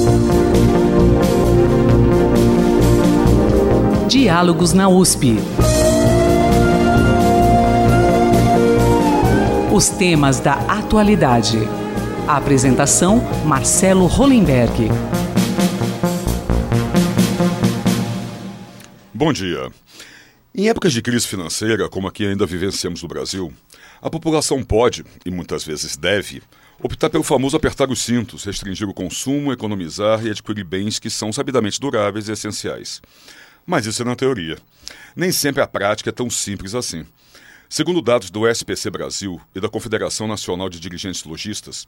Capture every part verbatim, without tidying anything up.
Diálogos na U S P. Os temas da atualidade. A apresentação, Marcelo Hollenberg. Bom dia. Em épocas de crise financeira, como a que ainda vivenciamos no Brasil, a população pode, e muitas vezes deve, optar pelo famoso apertar os cintos, restringir o consumo, economizar e adquirir bens que são sabidamente duráveis e essenciais. Mas isso é na teoria. Nem sempre a prática é tão simples assim. Segundo dados do S P C Brasil e da Confederação Nacional de Dirigentes Lojistas,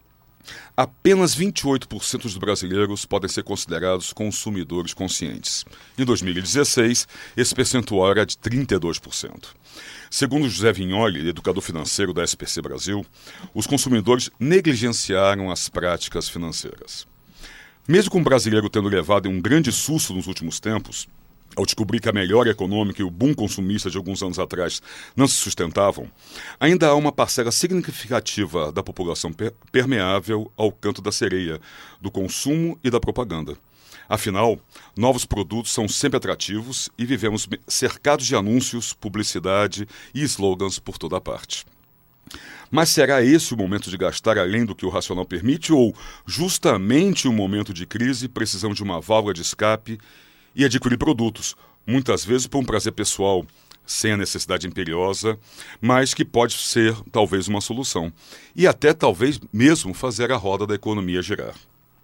apenas vinte e oito por cento dos brasileiros podem ser considerados consumidores conscientes. Em dois mil e dezesseis, esse percentual era de trinta e dois por cento. Segundo José Vignoli, educador financeiro da S P C Brasil, os consumidores negligenciaram as práticas financeiras. Mesmo com o brasileiro tendo levado um grande susto nos últimos tempos, ao descobrir que a melhora econômica e o boom consumista de alguns anos atrás não se sustentavam, ainda há uma parcela significativa da população per- permeável ao canto da sereia, do consumo e da propaganda. Afinal, novos produtos são sempre atrativos e vivemos cercados de anúncios, publicidade e slogans por toda parte. Mas será esse o momento de gastar além do que o racional permite ou, justamente em um momento de crise, precisamos de uma válvula de escape e adquirir produtos, muitas vezes por um prazer pessoal, sem a necessidade imperiosa, mas que pode ser talvez uma solução, e até talvez mesmo fazer a roda da economia girar.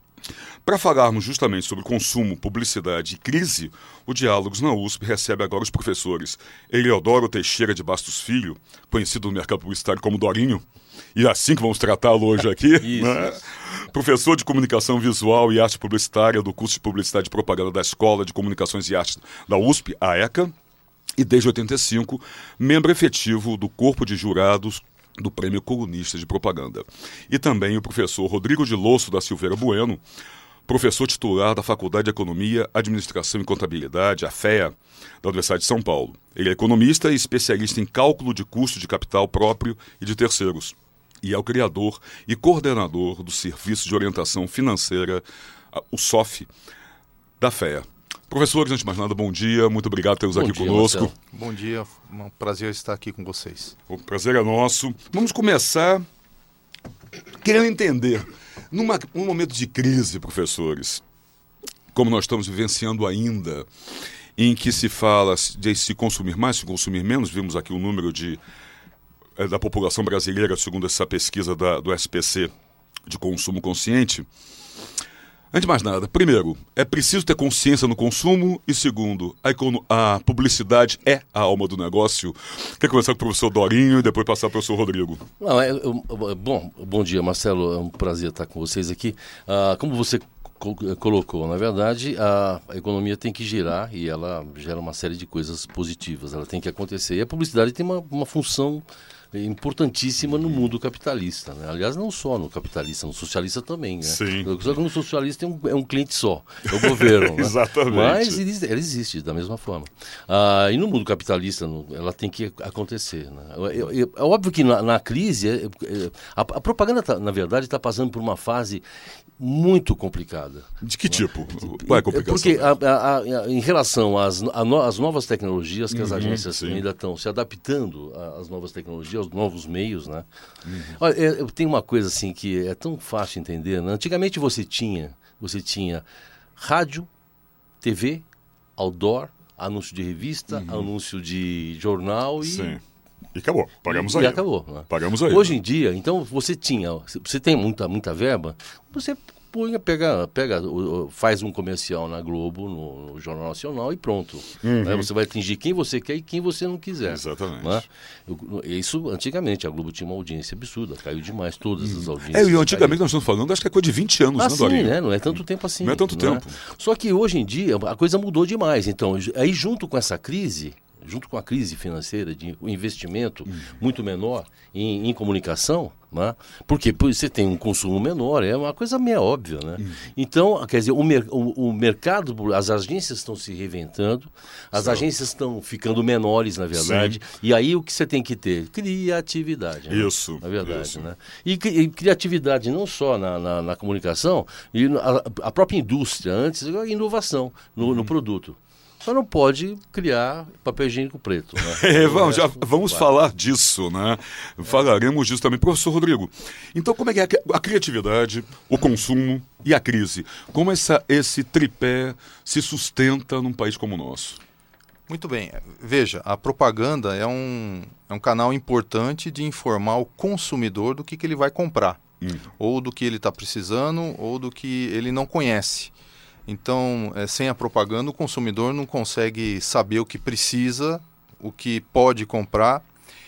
Para falarmos justamente sobre consumo, publicidade e crise, o Diálogos na U S P recebe agora os professores Eliodoro Teixeira de Bastos Filho, conhecido no mercado publicitário como Dorinho, e é assim que vamos tratá-lo hoje aqui, isso, né? Isso. Professor de Comunicação Visual e Arte Publicitária do curso de Publicidade e Propaganda da Escola de Comunicações e Artes da U S P, a ECA, e desde oitenta e cinco, membro efetivo do Corpo de Jurados do Prêmio Colunista de Propaganda. E também o professor Rodrigo de Losso da Silveira Bueno, professor titular da Faculdade de Economia, Administração e Contabilidade, a F E A, da Universidade de São Paulo. Ele é economista e especialista em cálculo de custo de capital próprio e de terceiros. E é o criador e coordenador do Serviço de Orientação Financeira, o S O F, da F E A. Professores, antes de mais nada, bom dia, muito obrigado por ter nos aqui dia, conosco. Marcelo. Bom dia, é um prazer estar aqui com vocês. O prazer é nosso. Vamos começar querendo entender, numa, num momento de crise, professores, como nós estamos vivenciando ainda, em que se fala de se consumir mais, se consumir menos, vimos aqui o número de da população brasileira, segundo essa pesquisa da, do S P C de consumo consciente. Antes de mais nada, primeiro, é preciso ter consciência no consumo e segundo, a, econo- a publicidade é a alma do negócio. Quer começar com o professor Dorinho e depois passar para o professor Rodrigo? Não, é, eu, bom, bom dia, Marcelo, é um prazer estar com vocês aqui. Ah, como você co- colocou, na verdade, a, a economia tem que girar e ela gera uma série de coisas positivas, ela tem que acontecer. E a publicidade tem uma, uma função importantíssima no mundo capitalista, né? Aliás, não só no capitalista, no socialista também, né? Sim. Só que no socialista é um, é um cliente só, é o governo, né? Exatamente. Mas ele, ela existe da mesma forma. Ah, e no mundo capitalista, no, ela tem que acontecer, né? É, é, é óbvio que na, na crise, é, é, a, a propaganda, tá, na verdade, está passando por uma fase muito complicada. De que tipo? Qual é a complicação? Porque a, a, a, em relação às, a no, às novas tecnologias, que as Uhum, agências sim. ainda estão se adaptando às novas tecnologias, aos novos meios, né? Uhum. Olha, é, tem uma coisa assim que é tão fácil entender, né? Antigamente você tinha, você tinha rádio, T V, outdoor, anúncio de revista, uhum. anúncio de jornal e... Sim. E acabou, pagamos e aí. E acabou. Né? Pagamos aí. Hoje em dia, então, você tinha, você tem muita, muita verba, você põe, pega, pega, faz um comercial na Globo, no, no Jornal Nacional e pronto. Uhum. Né? Você vai atingir quem você quer e quem você não quiser. Exatamente. Né? Isso, antigamente, a Globo tinha uma audiência absurda, caiu demais todas as audiências. É, e antigamente nós estamos falando, acho que é coisa de vinte anos, ah, né, sim, Dorinho? né? Não é tanto tempo assim. Não é tanto né? tempo. Só que hoje em dia a coisa mudou demais. Então, aí junto com essa crise, junto com a crise financeira, de um investimento hum. muito menor em, em comunicação, né? Porque você tem um consumo menor, é uma coisa meio óbvia, né? Hum. Então, quer dizer, o, mer o, o mercado, as agências estão se reinventando, as Sim. agências estão ficando menores, na verdade, Sim. e aí o que você tem que ter? Criatividade. Né? Isso. Na verdade, isso. né? E, e criatividade não só na, na, na comunicação, e a, a própria indústria, antes, a inovação no, hum. no produto. Só não pode criar papel higiênico preto. Né? É, vamos, já vamos falar disso, né? É. Falaremos disso também. Professor Rodrigo, então como é que é a criatividade, o consumo e a crise? Como essa, esse tripé se sustenta num país como o nosso? Muito bem. Veja, a propaganda é um, é um canal importante de informar o consumidor do que, que ele vai comprar. Hum. Ou do que ele está precisando, ou do que ele não conhece. Então, é, sem a propaganda, o consumidor não consegue saber o que precisa, o que pode comprar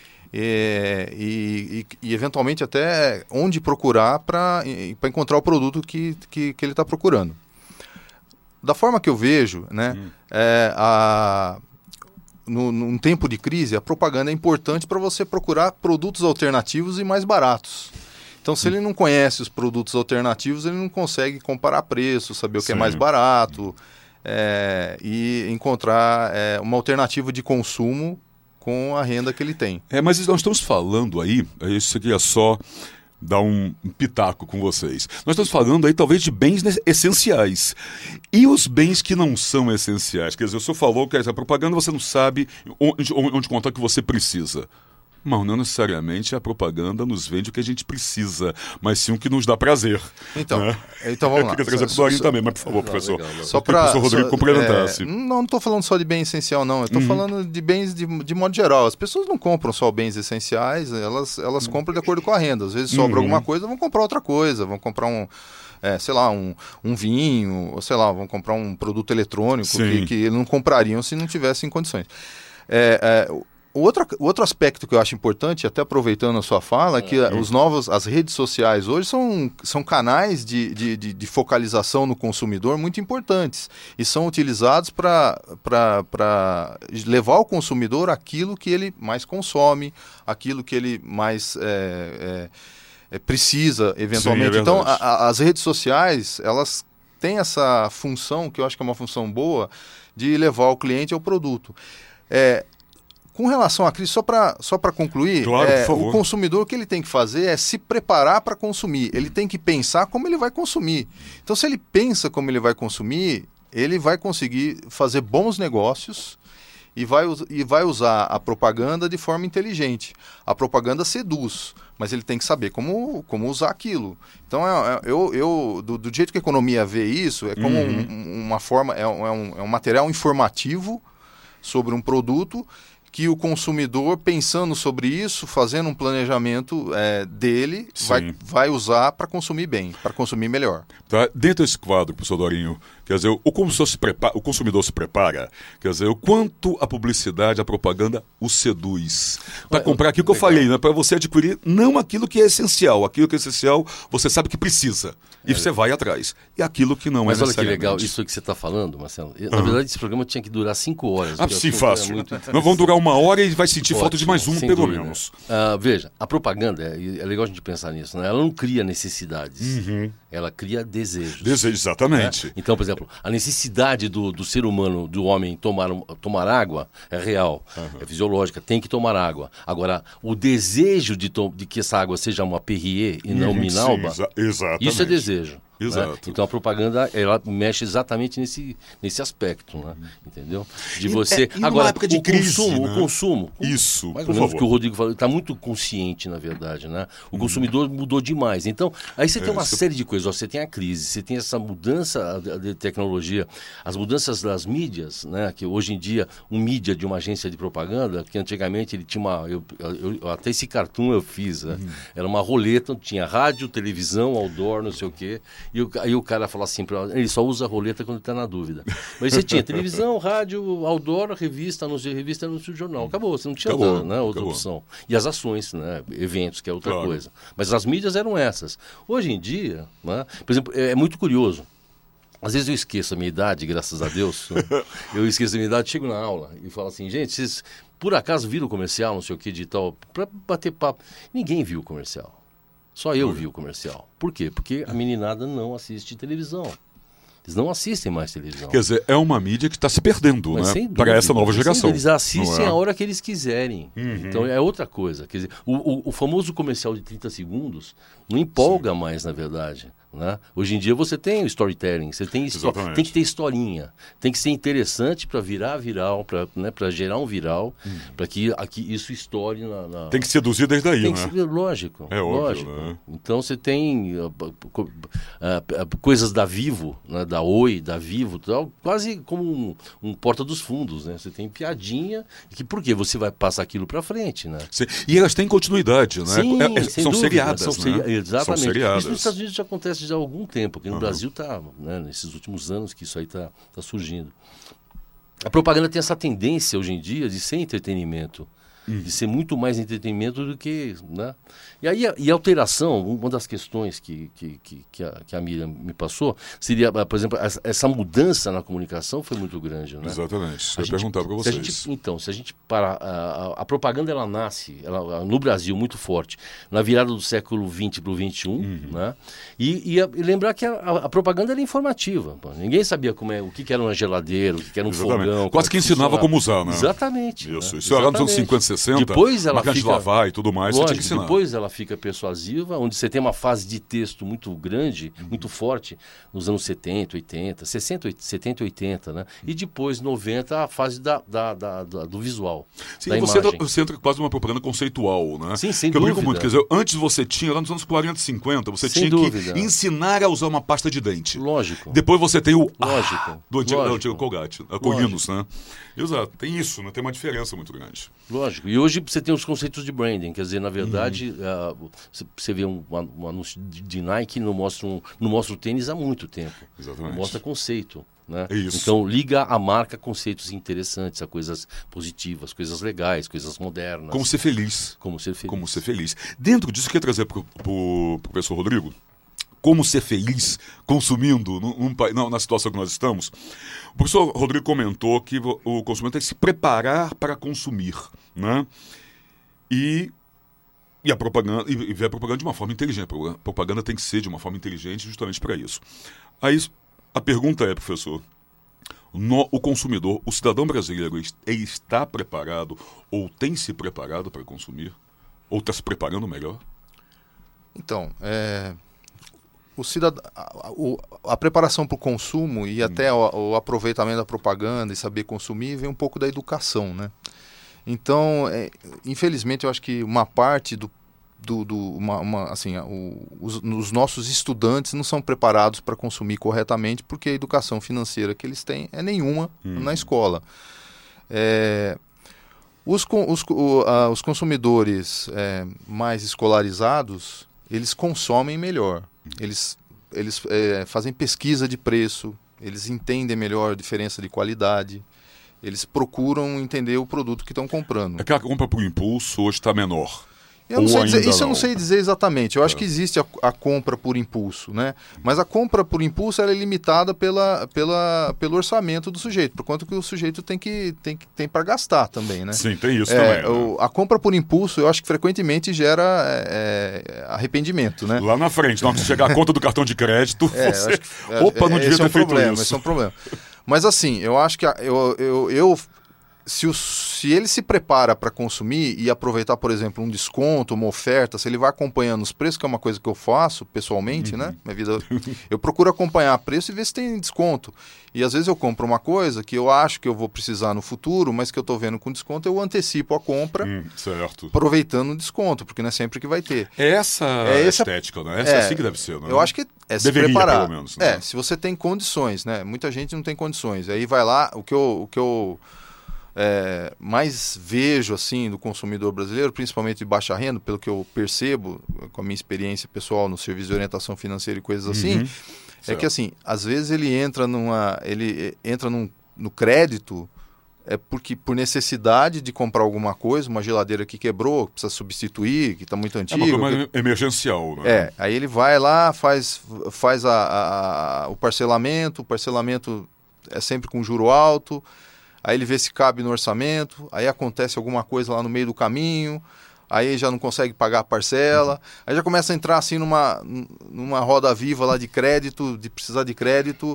é, e, e, e, eventualmente, até onde procurar para encontrar o produto que, que, que ele está procurando. Da forma que eu vejo, né, hum. é, a, no, num tempo de crise, a propaganda é importante para você procurar produtos alternativos e mais baratos. Então, se ele não conhece os produtos alternativos, ele não consegue comparar preço, saber o que Sim. é mais barato é, e encontrar é, uma alternativa de consumo com a renda que ele tem. É, mas nós estamos falando aí, isso aqui é só dar um pitaco com vocês. Nós estamos falando aí talvez de bens essenciais. E os bens que não são essenciais? Quer dizer, o senhor falou que a propaganda você não sabe onde, onde contar o que você precisa. Mas não necessariamente a propaganda nos vende o que a gente precisa, mas sim o que nos dá prazer. Então, né? então vamos lá. Eu queria trazer para o Dorinho também, mas por favor, não, professor. Legal, só para o professor Rodrigo complementasse. É, não, não estou falando só de bem essencial, não. Eu estou uhum. falando de bens de, de modo geral. As pessoas não compram só bens essenciais, elas, elas uhum. compram de acordo com a renda. Às vezes sobra uhum. alguma coisa, vão comprar outra coisa, vão comprar um... É, sei lá, um, um vinho, ou sei lá, vão comprar um produto eletrônico que, que não comprariam se não tivessem condições. É... é O outro, o outro aspecto que eu acho importante, até aproveitando a sua fala, é que uhum. os novos, as redes sociais hoje são, são canais de, de, de, de focalização no consumidor muito importantes e são utilizados para levar ao consumidor aquilo que ele mais consome, aquilo que ele mais é, é, é, precisa eventualmente. Sim, é então, a, a, as redes sociais, elas têm essa função, que eu acho que é uma função boa, de levar o cliente ao produto. É, Com relação à crise, só para só para concluir, claro, é, por favor. O consumidor, o que ele tem que fazer é se preparar para consumir. Ele tem que pensar como ele vai consumir. Então, se ele pensa como ele vai consumir, ele vai conseguir fazer bons negócios e vai, e vai usar a propaganda de forma inteligente. A propaganda seduz, mas ele tem que saber como, como usar aquilo. Então, é, é, eu, eu, do, do jeito que a economia vê isso, é como uhum. um, uma forma, é, é, um, é um material informativo sobre um produto que o consumidor, pensando sobre isso, fazendo um planejamento é, dele, vai, vai usar para consumir bem, para consumir melhor. Tá? Dentro desse quadro, professor Dorinho, quer dizer, o consumidor se prepara, o consumidor se prepara, quer dizer, o quanto a publicidade, a propaganda o seduz para comprar aquilo que eu falei, né? Para você adquirir não aquilo que é essencial, aquilo que é essencial você sabe que precisa e é. você vai atrás. E aquilo que não Mas é olha que legal, isso que você está falando, Marcelo. Na uhum. verdade, esse programa tinha que durar cinco horas. Ah, sim, fácil. Muito... Nós vamos durar uma hora e vai sentir Ótimo, falta de mais um, pelo dúvida. menos. Uh, veja, a propaganda, é, é legal a gente pensar nisso, né? Ela não cria necessidades, uhum. ela cria desejos. Desejo, exatamente. Né? Então, por exemplo, a necessidade do, do ser humano, do homem tomar, tomar água é real, uhum. é fisiológica, tem que tomar água. Agora, o desejo de, de que essa água seja uma Perrier e não uhum, Minalba, sim, exa exatamente. Isso é desejo. Exato. Né? Então a propaganda ela mexe exatamente nesse, nesse aspecto, né? Entendeu? De você. E, é, e agora época de o crise, consumo, né? o consumo. Isso. Mais por ou menos favor. o que o Rodrigo falou, está muito consciente, na verdade, né? O consumidor hum. mudou demais. Então, aí você é, tem uma isso... série de coisas. Ó, você tem a crise, você tem essa mudança de tecnologia, as mudanças das mídias, né? Que hoje em dia, um mídia de uma agência de propaganda, que antigamente ele tinha uma. Eu, eu, eu, até esse cartoon eu fiz, né? Hum. Era uma roleta, tinha rádio, televisão, outdoor, não sei o quê. E aí o cara falar assim, ele só usa a roleta quando está na dúvida. Mas você tinha televisão, rádio, outdoor, revista, anúncio, revista, anúncio de jornal. Acabou, você não tinha acabou, outra, né, outra acabou. opção. E as ações, né, eventos, que é outra claro. coisa. Mas as mídias eram essas. Hoje em dia, né, por exemplo, é, é muito curioso. Às vezes eu esqueço a minha idade, graças a Deus. Eu esqueço a minha idade, chego na aula e falo assim, gente, vocês por acaso viram o comercial, não sei o que de tal, para bater papo. Ninguém viu o comercial. Só eu vi o comercial. Por quê? Porque a meninada não assiste televisão. Eles não assistem mais televisão. Quer dizer, é uma mídia que está se perdendo, Mas, né? Para essa nova geração. Eles assistem é? a hora que eles quiserem. Uhum. Então é outra coisa. Quer dizer, o, o, o famoso comercial de trinta segundos não empolga Sim. mais, na verdade. Né? Hoje em dia você tem o storytelling, você tem, tem que ter historinha, tem que ser interessante para virar viral, para né, para gerar um viral, hum. para que aqui isso estoure na, na... Tem que seduzir desde aí, tem né? Que ser, lógico, é lógico. Óbvio, né? Então você tem uh, uh, uh, coisas da Vivo, né, da Oi, da Vivo, tal, quase como um, um porta dos fundos, né? Você tem piadinha, que por quê? Você vai passar aquilo para frente, né? Sim. E elas têm continuidade, né? Sim, é, é, sem são dúvida, seriadas, são né? seri... Exatamente. São seriadas. Isso nos Estados Unidos já acontece já há algum tempo, aqui no uhum. Brasil está, né, nesses últimos anos que isso aí está tá surgindo. A propaganda tem essa tendência hoje em dia de ser entretenimento, uhum. de ser muito mais entretenimento do que... Né? E aí a, e a alteração, uma das questões que, que, que, que, a, que a Miriam me passou, seria, por exemplo, essa mudança na comunicação foi muito grande. Né? Exatamente, eu ia perguntar para vocês. Se a gente, então, se a gente parar, a, a propaganda ela nasce ela, no Brasil muito forte, na virada do século vinte para o vinte e um, uhum. né? e, e, a, e lembrar que a, a propaganda era informativa. Pô. Ninguém sabia como é, o que, que era uma geladeira, o que, que era um Exatamente. fogão. Quase que ensinava como usar, né? Exatamente. Isso, né? isso era nos anos cinquenta, sessenta, depois ela máquina fica, de lavar e tudo mais, lógico, você tinha que ensinar. Depois ela fica persuasiva, onde você tem uma fase de texto muito grande, uhum. muito forte, nos anos setenta, oitenta, sessenta, setenta e oitenta, né? E depois, noventa, a fase da, da, da, da, do visual. Sim, você entra, você entra quase numa propaganda conceitual, né? Sim, sem que eu dúvida. brinco muito, quer dizer, antes você tinha, lá nos anos quarenta, cinquenta, você sem tinha dúvida. que ensinar a usar uma pasta de dente. Lógico. Depois você tem o Lógico. Ah, do antigo, Lógico. antigo Colgate, a Colinos, né? Exato, tem isso, né? Tem uma diferença muito grande. Lógico. E hoje você tem os conceitos de branding, quer dizer, na verdade, uhum. uh, você vê um, um anúncio de, de Nike não mostra, um, não mostra o tênis há muito tempo. Exatamente. Mostra conceito. Né? É isso. Então liga a marca a conceitos interessantes, a coisas positivas, coisas legais, coisas modernas. Como ser feliz. Como ser feliz. Como ser feliz. Dentro disso, eu queria trazer para o professor Rodrigo, como ser feliz consumindo num, num, não, na situação que nós estamos. O professor Rodrigo comentou que o consumidor tem que se preparar para consumir, né? E, e a propaganda e, e ver a propaganda de uma forma inteligente. A propaganda tem que ser de uma forma inteligente justamente para isso. Aí a pergunta é, professor, no, o consumidor, o cidadão brasileiro, ele está preparado ou tem se preparado para consumir? Ou está se preparando melhor? Então, é... O cidadão, a, a, a preparação para o consumo e hum. até o, o aproveitamento da propaganda e saber consumir vem um pouco da educação, né? Então, é, infelizmente, eu acho que uma parte do, do, do uma, uma, assim, o, os, os nossos estudantes não são preparados para consumir corretamente porque a educação financeira que eles têm é nenhuma hum. na escola. É, os, os, o, a, os consumidores é, mais escolarizados, eles consomem melhor. Eles, eles é, fazem pesquisa de preço, eles entendem melhor a diferença de qualidade, eles procuram entender o produto que estão comprando. É que a compra por impulso hoje está menor. Eu não sei dizer, isso não. eu não sei dizer exatamente. Eu é. acho que existe a, a compra por impulso, né? Mas a compra por impulso ela é limitada pela, pela, pelo orçamento do sujeito, por quanto que o sujeito tem que tem, tem para gastar também, né? Sim, tem isso é, também. O, né? A compra por impulso, eu acho que frequentemente gera é, arrependimento, né? Lá na frente, na hora que chegar a conta do cartão de crédito, é, você... que, opa, não é, devia ter é um feito problema, isso. Esse é um problema. Mas assim, eu acho que a, eu, eu, eu Se, o, se ele se prepara para consumir e aproveitar, por exemplo, um desconto, uma oferta, se ele vai acompanhando os preços, que é uma coisa que eu faço pessoalmente, uhum. né? Minha vida, eu procuro acompanhar preço e ver se tem desconto. E às vezes eu compro uma coisa que eu acho que eu vou precisar no futuro, mas que eu estou vendo com desconto, eu antecipo a compra, hum, certo. aproveitando o desconto, porque não é sempre que vai ter. É essa é essa estética, né? Essa é, assim que deve ser, né? Eu acho que é se Deveria, preparar. pelo menos, né? É, se você tem condições, né? Muita gente não tem condições. Aí vai lá, o que eu... O que eu É, mais vejo assim do consumidor brasileiro, principalmente de baixa renda, pelo que eu percebo com a minha experiência pessoal no serviço de orientação financeira e coisas assim, uhum. é que assim, às vezes ele entra numa, ele entra num, no crédito é porque por necessidade de comprar alguma coisa, uma geladeira que quebrou, que precisa substituir, que está muito antiga. É uma coisa que... emergencial, né? É, aí ele vai lá, faz, faz a, a, a, o parcelamento, o parcelamento é sempre com juro alto, aí ele vê se cabe no orçamento, aí acontece alguma coisa lá no meio do caminho, aí já não consegue pagar a parcela, uhum. aí já começa a entrar assim numa, numa roda viva lá de crédito, de precisar de crédito,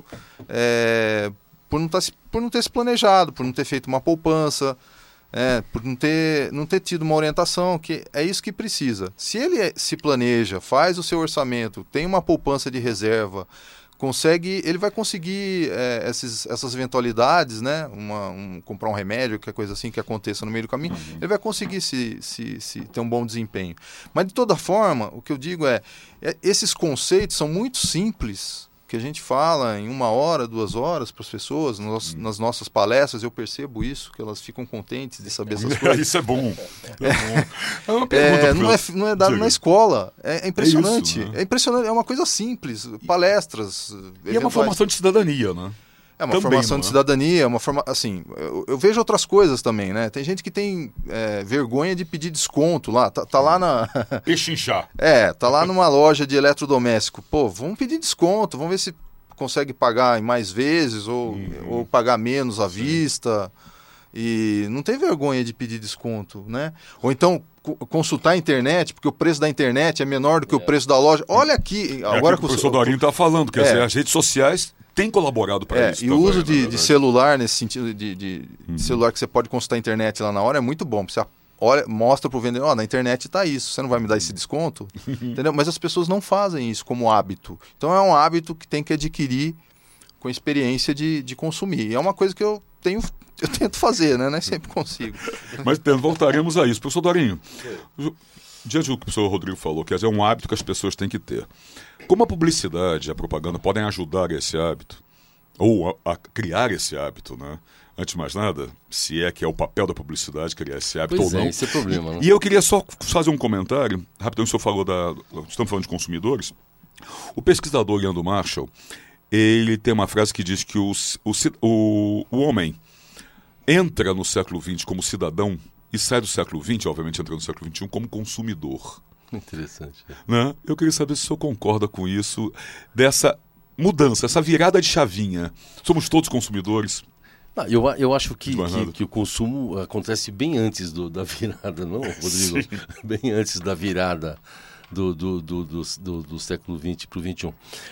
é, por, não tá, por não ter se planejado, por não ter feito uma poupança, é, por não ter, não ter tido uma orientação, que é isso que precisa. Se ele se planeja, faz o seu orçamento, tem uma poupança de reserva, consegue, ele vai conseguir é, esses, essas eventualidades, né? Uma, um, comprar um remédio, qualquer coisa assim que aconteça no meio do caminho, uhum. ele vai conseguir se, se, se ter um bom desempenho. Mas de toda forma, o que eu digo é, é esses conceitos são muito simples, que a gente fala em uma hora, duas horas para as pessoas, nos, uhum. nas nossas palestras, eu percebo isso, que elas ficam contentes de saber essas coisas. Isso é bom. É, bom. É uma pergunta é, não, é, não é dado Diga. na escola. É, é impressionante. É, isso, né? é impressionante. É uma coisa simples. Palestras. E eventuais. É uma formação de cidadania, né? É uma também, formação não, de né? cidadania, uma forma, assim, eu, eu vejo outras coisas também, né? Tem gente que tem é, vergonha de pedir desconto lá, tá, tá lá na... Pechinchar. É, tá lá numa loja de eletrodoméstico. Pô, vamos pedir desconto, vamos ver se consegue pagar em mais vezes ou, uhum. ou pagar menos à Sim. vista. E não tem vergonha de pedir desconto, né? Ou então consultar a internet, porque o preço da internet é menor do que é. o preço da loja. Olha aqui... É agora que o professor Dorinho está falando, quer é. dizer, as redes sociais... tem colaborado para é, isso. E também, o uso de, de celular, nesse sentido de, de, uhum. de celular que você pode consultar a internet lá na hora, é muito bom. Você olha, mostra para o vendedor, ó, na internet está isso, você não vai me dar esse desconto? Entendeu? Mas as pessoas não fazem isso como hábito. Então é um hábito que tem que adquirir com experiência de, de consumir. E é uma coisa que eu tenho, eu tento fazer, né? Nem sempre consigo. Mas voltaremos a isso. Professor Dorinho, diante do que o professor Rodrigo falou, quer dizer, é um hábito que as pessoas têm que ter. Como a publicidade e a propaganda podem ajudar esse hábito, ou a, a criar esse hábito, né? Antes de mais nada, se é que é o papel da publicidade criar esse hábito pois ou não. É, esse é o problema, né? E eu queria só fazer um comentário, rapidão, o senhor falou da... Estamos falando de consumidores. O pesquisador Leandro Marshall, ele tem uma frase que diz que o, o, o, o homem entra no século vinte como cidadão e sai do século vinte, obviamente entra no século vinte e um, como consumidor. Interessante. Né? Eu queria saber se o senhor concorda com isso, dessa mudança, essa virada de chavinha. Somos todos consumidores? Não, eu, eu acho que, que, que o consumo acontece bem antes do, da virada, não, Rodrigo? Sim. Bem antes da virada do, do, do, do, do, do século vinte para o vinte e um.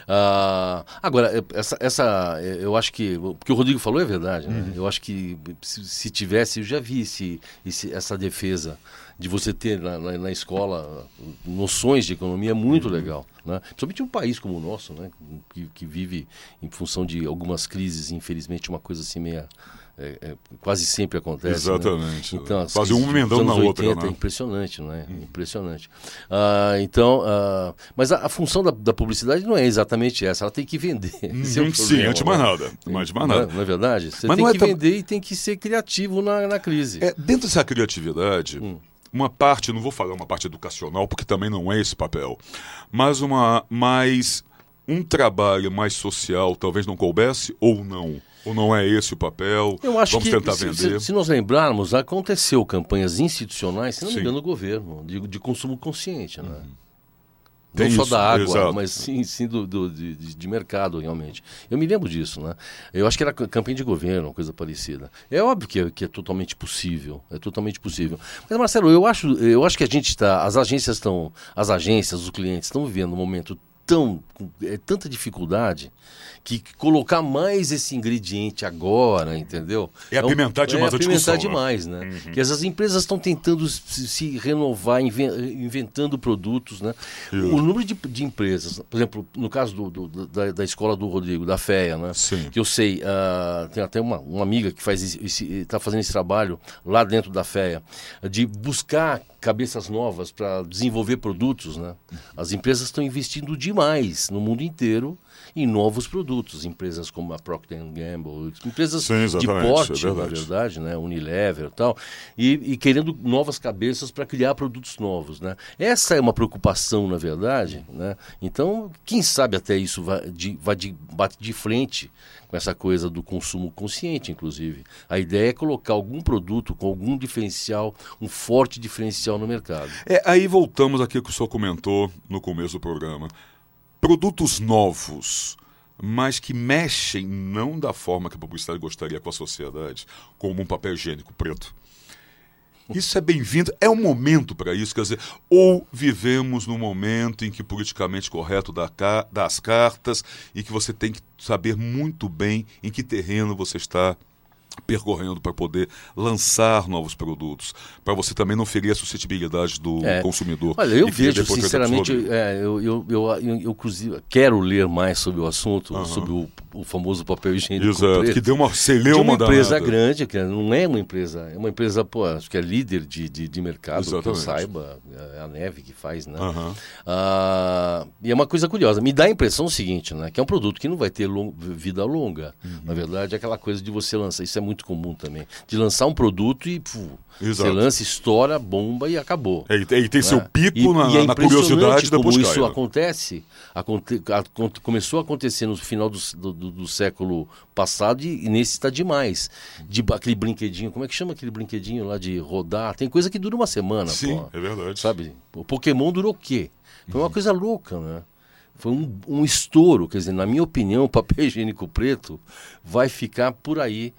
Ah, agora, essa, essa, eu acho que... O que o Rodrigo falou é verdade, né? Uhum. Eu acho que se, se tivesse, eu já vi esse, esse, essa defesa de você ter na, na, na escola noções de economia é muito uhum. legal, né? Principalmente um país como o nosso, né? que, que vive em função de algumas crises, infelizmente uma coisa assim meia... É, é, quase sempre acontece. Exatamente. Né? Então, quase um emendando na outra. Né? É impressionante, não é? Hum. Impressionante. Ah, então, ah, mas a, a função da, da publicidade não é exatamente essa, ela tem que vender. Hum, é sim, problema, antes de mais nada. Mais de mais nada. Não, é, não é verdade? Você mas tem não que é vender tam... e tem que ser criativo na, na crise. É, dentro dessa criatividade, hum. uma parte, não vou falar uma parte educacional, porque também não é esse papel, mas uma mais um trabalho mais social talvez não coubesse ou não? Ou não é esse o papel? Eu acho Vamos que, tentar se, vender. Se, se nós lembrarmos, aconteceu campanhas institucionais, se não sim. me engano, no governo, de, de consumo consciente, né? Uhum. Não Tem só isso, da água, exato. mas sim, sim do, do, de, de mercado, realmente. Eu me lembro disso, né? Eu acho que era campanha de governo, coisa parecida. É óbvio que é, que é totalmente possível, é totalmente possível. Mas, Marcelo, eu acho, eu acho que a gente está, as agências estão, as agências, os clientes estão vivendo um momento tão, é, tanta dificuldade, que colocar mais esse ingrediente agora, entendeu? É apimentar demais é a discussão. É apimentar demais, né? Uhum. Que essas empresas estão tentando se, se renovar, inventando produtos, né? Uhum. O número de, de empresas, por exemplo, no caso do, do, da, da escola do Rodrigo, da FEA, né? Sim. Que eu sei, uh, tem até uma, uma amiga que faz está fazendo esse trabalho lá dentro da FEA, de buscar cabeças novas para desenvolver produtos, né? As empresas estão investindo demais no mundo inteiro em novos produtos, empresas como a Procter and Gamble, empresas Sim, de exatamente, porte, é na verdade. verdade, né? Unilever e tal, e, e querendo novas cabeças para criar produtos novos, né? Essa é uma preocupação, na verdade, né? Então, quem sabe até isso vai de, vai de, bate de frente com essa coisa do consumo consciente, inclusive. A ideia é colocar algum produto com algum diferencial, um forte diferencial no mercado. É, aí voltamos aqui que o senhor comentou no começo do programa. Produtos novos, mas que mexem não da forma que a publicidade gostaria com a sociedade, como um papel higiênico preto. Isso é bem-vindo, é um momento para isso, quer dizer, ou vivemos num momento em que politicamente correto dá, dá as cartas e que você tem que saber muito bem em que terreno você está percorrendo para poder lançar novos produtos, para você também não ferir a suscetibilidade do É. consumidor. Olha, eu E que vejo, depois sinceramente, sobre- é, eu, eu, eu, eu, eu, inclusive, quero ler mais sobre o assunto, Aham. sobre o, o famoso papel higiênico Exato, preto. que deu uma De celeuma uma empresa danada. grande, que não é uma empresa, é uma empresa, pô, acho que é líder de, de, de mercado, que eu Exatamente. saiba, é a Neve que faz, né? Aham. Ah, e é uma coisa curiosa, me dá a impressão seguinte, né? Que é um produto que não vai ter long- vida longa. Uhum. Na verdade, é aquela coisa de você lançar, isso é muito comum também, de lançar um produto e pfu, Exato. você lança, estoura, bomba e acabou. É, e tem, e tem seu né? pico E- na, e é na impressionante curiosidade e depois como cai. isso né? acontece, aconte, aconte- começou a acontecer no final do, do, do- do século passado e, e nesse está demais. De, ba- aquele brinquedinho, como é que chama aquele brinquedinho lá de rodar? Tem coisa que dura uma semana, Sim, pô. é verdade. Sabe? O Pokémon durou o quê? Foi uma coisa louca, né? Foi um, um estouro, quer dizer, na minha opinião, o papel higiênico preto vai ficar por aí.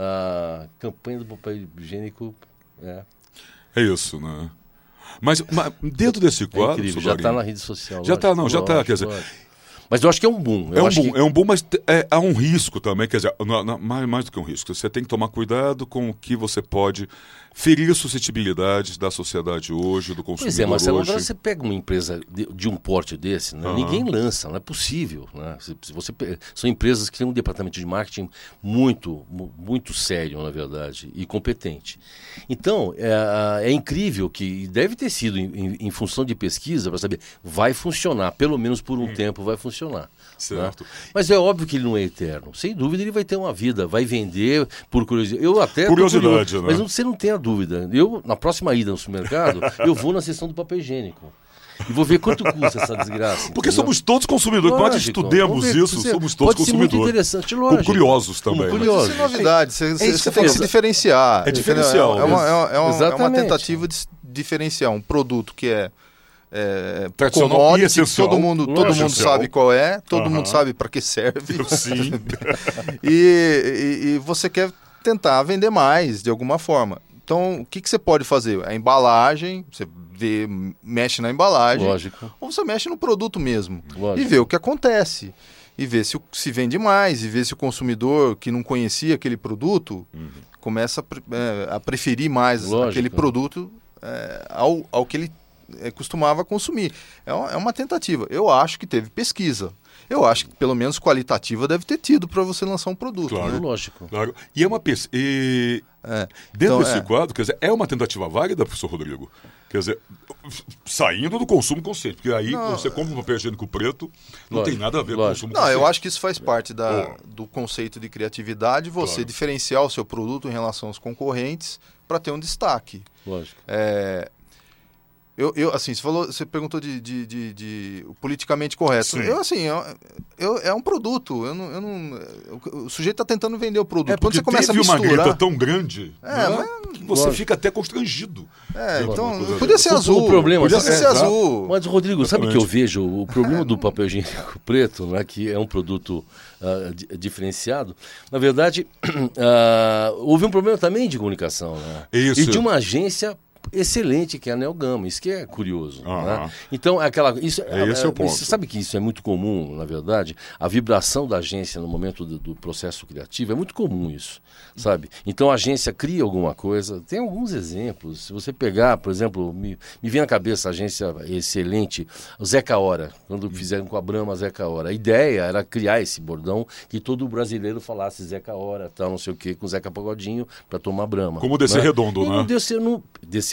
A campanha do papel higiênico é, É isso, né? Mas, mas dentro desse é quadro, incrível, seu já está Dorinho, na rede social. Já tá, lógico, não, já tá, lógico, quer dizer- lógico. Mas eu acho que é um boom. É eu um, acho boom, que- é um boom, mas te- é, há um risco também, quer dizer, na- na- mais, mais do que um risco, você tem que tomar cuidado com o que você pode ferir as suscetibilidades da sociedade hoje, do consumidor Pois é, Marcelo, hoje. agora você pega uma empresa de, de um porte desse, né? Aham. Ninguém lança, não é possível. Né? Se, se você, pe- são empresas que têm um departamento de marketing muito, mu- muito sério, na verdade, e competente. Então, é, é incrível que deve ter sido em, em- em função de pesquisa para saber, vai funcionar, pelo menos por um tempo vai funcionar. Certo. Né? Mas é óbvio que ele não é eterno. Sem dúvida ele vai ter uma vida, vai vender por curiosidade. Eu até tô Curiosidade, curioso, né? mas não- você não tem a dúvida. Eu, na próxima ida no supermercado, eu vou na seção do papel higiênico. E vou ver quanto custa essa desgraça. Porque entendeu? somos todos consumidores. Quando Lógico, estudemos vamos ver, isso, você- somos todos pode ser muito consumidores. interessante, Como lógico. curiosos Como também. né? curiosos. Isso é novidade, você, isso você que eu tem falo. que se diferenciar. É entendeu? diferencial, É uma, é uma, é uma, é uma Exatamente. tentativa de se diferenciar um produto que é, é Tradicional commodity, e essencial. todo mundo, todo Lógico. mundo sabe qual é, todo Aham. mundo sabe para que serve. Sim. e, e- e você quer tentar vender mais de alguma forma. Então, o que, que você pode fazer? A embalagem, você vê, mexe na embalagem, Lógico. ou você mexe no produto mesmo. Lógico. E vê o que acontece. E vê se, o- se vende mais, e vê se o consumidor que não conhecia aquele produto começa a, pre- é, a preferir mais Lógico. aquele produto é, ao, ao que ele é, costumava consumir. É uma, é uma tentativa. Eu acho que teve pesquisa. Eu acho que pelo menos qualitativa deve ter tido para você lançar um produto. Claro. né? Lógico. Claro. E é uma pesquisa. E É. dentro Então, desse é. quadro, quer dizer, é uma tentativa válida, professor Rodrigo? Quer dizer, saindo do consumo consciente, porque aí Não, você compra um papel higiênico preto, não Lógico, tem nada a ver com o lógico. consumo Não, consciente. eu acho que isso faz parte da, Pô. do conceito de criatividade, você Claro. diferenciar o seu produto em relação aos concorrentes para ter um destaque. Lógico. É, eu, eu, assim, você falou, você perguntou de, de, de- de o politicamente correto. Sim. Eu, assim, eu, eu- é um produto. Eu não, eu não, o, o sujeito está tentando vender o produto. É Quando porque você começa a teve uma misturar, grita tão grande É, né, mas- que você Lógico. fica até constrangido. é, Lógico, então uma coisa podia dessa. ser O- azul. o problema- podia é, ser exato. azul. Mas, Rodrigo, sabe o que eu Exatamente. vejo? O problema do papel higiênico preto, né, que é um produto ah, di- diferenciado, na verdade, ah, houve um problema também de comunicação. Né? Isso. E de uma agência excelente, que é a Neogama. Isso que é curioso. Aham. Né? Então, aquela, isso, É, esse é o ponto. Você sabe que isso é muito comum, na verdade? A vibração da agência no momento do, do processo criativo é muito comum isso, sabe? Então, a agência cria alguma coisa. Tem alguns exemplos. Se você pegar, por exemplo, me, me vem na cabeça a agência excelente, o Zeca Hora, quando fizeram com a Brahma Zeca Hora. A ideia era criar esse bordão que todo brasileiro falasse Zeca Hora, tal, não sei o quê, com Zeca Pagodinho, para tomar Brahma. Como descer né? redondo, E né? não descer, não, descer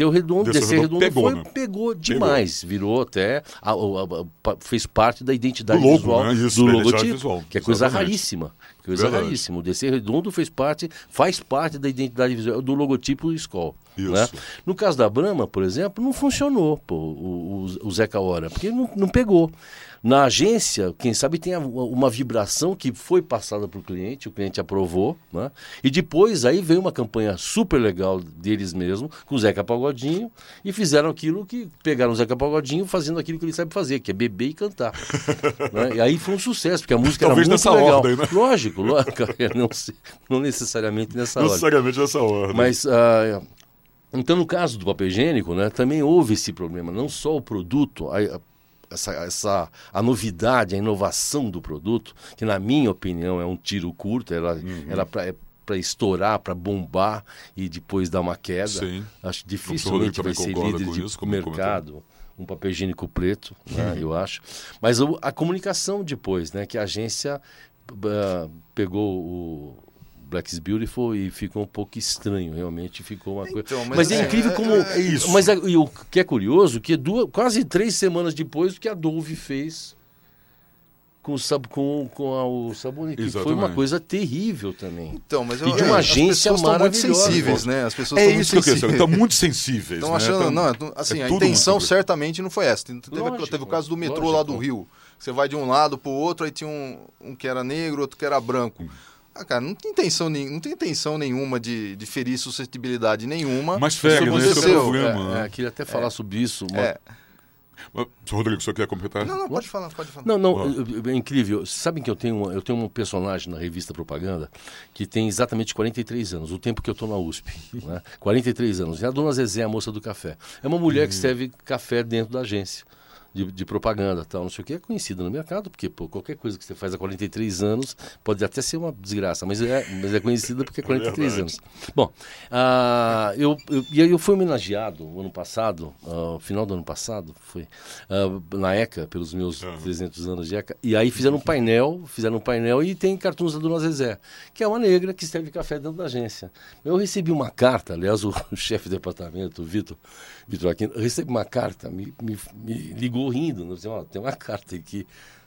Desceu Redondo, Desceu Descer Redondo Redondo pegou, foi, né? pegou demais, virou até, a, a, a, fez parte da identidade Do logo, visual né? Isso, do da identidade logotipo, visual. que é coisa Exatamente. raríssima, coisa Verdade. raríssima. O Descer Redondo fez parte, faz parte da identidade visual do logotipo do Skol. Isso. Né? No caso da Brahma, por exemplo, não funcionou pô, o, o, o Zeca Hora, porque não, não pegou. Na agência, quem sabe tem uma vibração que foi passada para o cliente, o cliente aprovou, né? E depois aí veio uma campanha super legal deles mesmo, com o Zeca Pagodinho, e fizeram aquilo que, pegaram o Zeca Pagodinho fazendo aquilo que ele sabe fazer, que é beber e cantar. Né? E aí foi um sucesso, porque a música Talvez era muito nessa legal. ordem, né? Lógico, lógico, não, não necessariamente nessa Não ordem. necessariamente nessa ordem. Mas... Ah, então, no caso do papel higiênico, né, também houve esse problema, não só o produto, a, a, essa, essa, a novidade, a inovação do produto, que na minha opinião é um tiro curto, ela Uhum. era para estourar, para bombar e depois dar uma queda. Sim. Acho O dificilmente doutor vai também ser concorda líder com de isso, como mercado, um papel higiênico preto, né, eu acho. Mas o, a comunicação depois, né, que a agência uh, pegou o Black is Beautiful e ficou um pouco estranho, realmente ficou uma coisa... Então, mas, mas é, é- incrível é- como... é isso. Mas a- e o que é curioso, que duas, quase três semanas depois, o que a Dove fez com o, sab, com, com a, o sabonete, que foi uma Exatamente. coisa terrível também. Então, mas E de eu- uma é, agência as pessoas estão muito maravilhosa. sensíveis, né? As pessoas É estão isso muito que eu quero saber. sensíveis. Estão muito sensíveis. Estão né? achando, Tão- não, é- assim, é a tudo intenção muito- certamente não foi essa. Teve, Lógico, teve o caso do metrô lógico. lá do Rio. Você vai de um lado pro outro, aí tinha um, um que era negro, outro que era branco. Ah, cara, não tem intenção, nem- não tem intenção nenhuma de, de ferir suscetibilidade nenhuma. Mas fere, Isso né? Esse é o aconteceu. problema. É, né? é, queria até falar sobre isso. Uma... É. Mas, senhor Rodrigo, o senhor quer completar? Não, não, pode falar, pode falar. Não, não, Ah. é, é incrível. Sabem que eu tenho, uma- eu tenho um personagem na revista Propaganda que tem exatamente quarenta e três anos, o tempo que eu estou na U S P. Né? quarenta e três anos. É a dona Zezé, a moça do café. É uma mulher que serve café dentro da agência. De, de propaganda, tal, não sei o que, é conhecida no mercado, porque pô, qualquer coisa que você faz há quarenta e três anos pode até ser uma desgraça, mas é, mas é conhecida porque é quarenta e três anos. Bom, ah, eu, eu, e aí eu fui homenageado no ano passado, ah, final do ano passado, foi, ah, na ECA, pelos meus trezentos anos de ECA, e aí fizeram um painel, fizeram um painel e tem cartuns da Dona Zezé, que é uma negra que serve café dentro da agência. Eu recebi uma carta, aliás, o, o chefe de departamento, o Vitor, Vitor Aquino, eu recebi uma carta, me, me, me ligou rindo, não sei, ó, tem uma carta aqui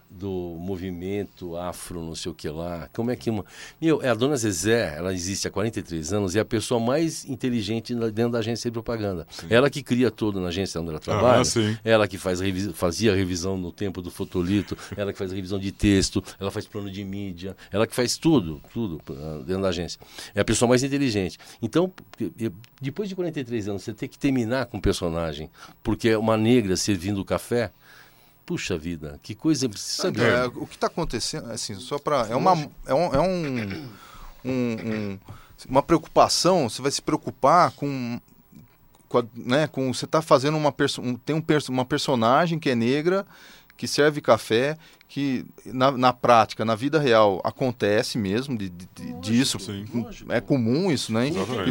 do movimento afro, não sei o que lá, como é que uma... Meu, é a Dona Zezé, ela existe há quarenta e três anos e é a pessoa mais inteligente dentro da agência de propaganda. Sim. Ela que cria tudo na agência onde ela trabalha, ah, sim. ela que faz revis... fazia a revisão no tempo do fotolito, ela que faz a revisão de texto, ela faz plano de mídia, ela que faz tudo, tudo dentro da agência. É a pessoa mais inteligente. Então, depois de quarenta e três anos, você tem que terminar com o personagem, porque é uma negra servindo o café. Puxa vida, que coisa... Sabe? É, o que está acontecendo, assim, só para... É uma, é um, é um, um, um, uma preocupação, você vai se preocupar com... com, a, né, com você está fazendo uma... Perso, um, tem um, uma personagem que é negra, que serve café, que na, na prática, na vida real, acontece mesmo de, de, de, disso. Sim. É comum isso, né?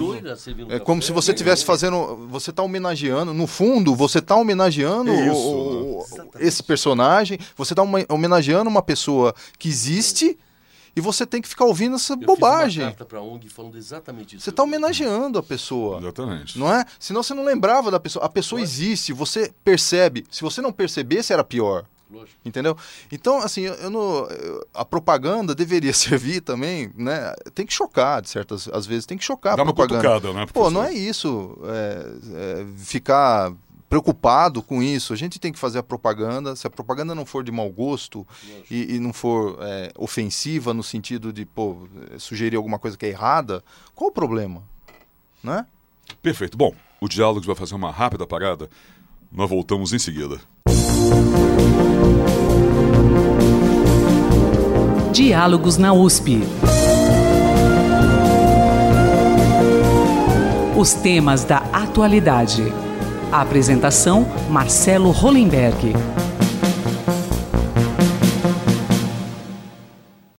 É como se você estivesse fazendo... Você está homenageando... No fundo, você está homenageando isso, o, o, esse personagem, você está homenageando uma pessoa que existe e você tem que ficar ouvindo essa Eu bobagem. Fiz uma carta pra O N G falando exatamente isso. Você está homenageando a pessoa. Exatamente. Não é? Senão você não lembrava da pessoa. A pessoa existe, você percebe. Se você não percebesse, era pior. Lógico. Entendeu? Então, assim, eu, eu não, eu, a propaganda deveria servir também, né? Tem que chocar, de certas às vezes, tem que chocar Dá a propaganda. uma cutucada, né? Pô, não é isso. É, é, ficar preocupado com isso. A gente tem que fazer a propaganda. Se a propaganda não for de mau gosto e, e não for é, ofensiva no sentido de, pô, sugerir alguma coisa que é errada, qual o problema? Né? Perfeito. Bom, o Diálogos vai fazer uma rápida parada. Nós voltamos em seguida. Diálogos na U S P. Os temas da atualidade. A apresentação: Marcelo Hollenberg.